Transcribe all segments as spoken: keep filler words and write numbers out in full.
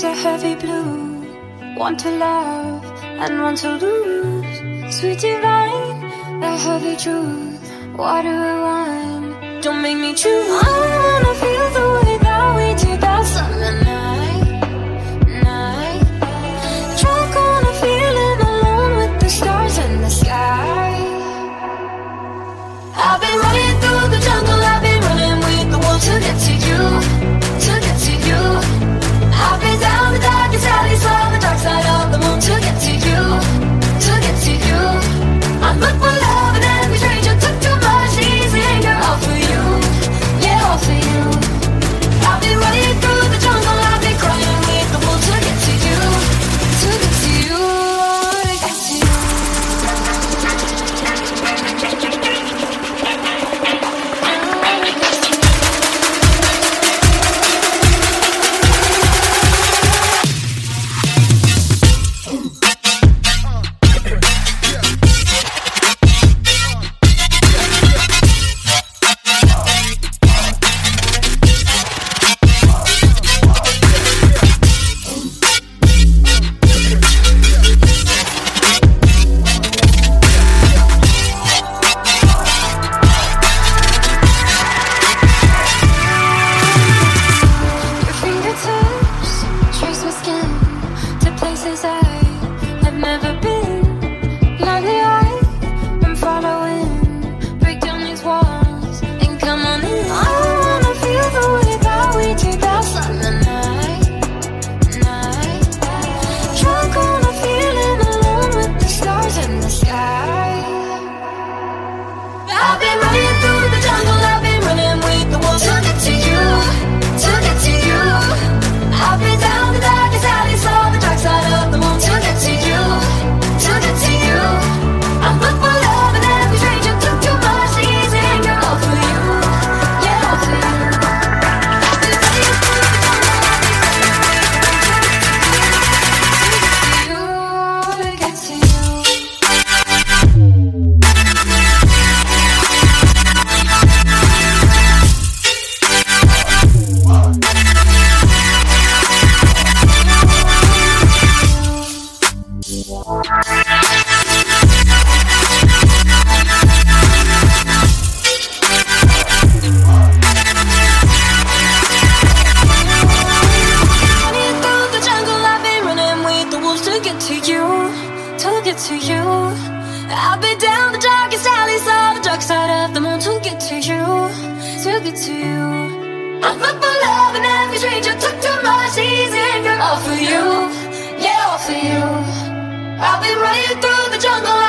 skies are heavy blue. Want to love and want to lose. Sweet divine, the heavy truth. Water or wine, don't make me choose. I wanna feel the way that we did that summer night, night. Drunk on a feeling, alone with the stars in the sky. I've been running through the jungle, I've been running with the wolves to get to you, to get to you. I've been down the darkest alleys, saw the dark side of the moon to get to you, to get to you. I look for love and every stranger took too much easy anger, all for you, yeah, all for you. I've been running through the jungle, I've been crying with the wolves to get to you, to get to you, to get to you.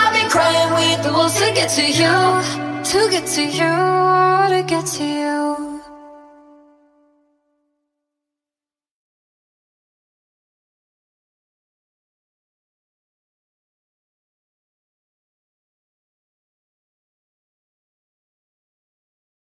To get to you, to get to you, to get to you.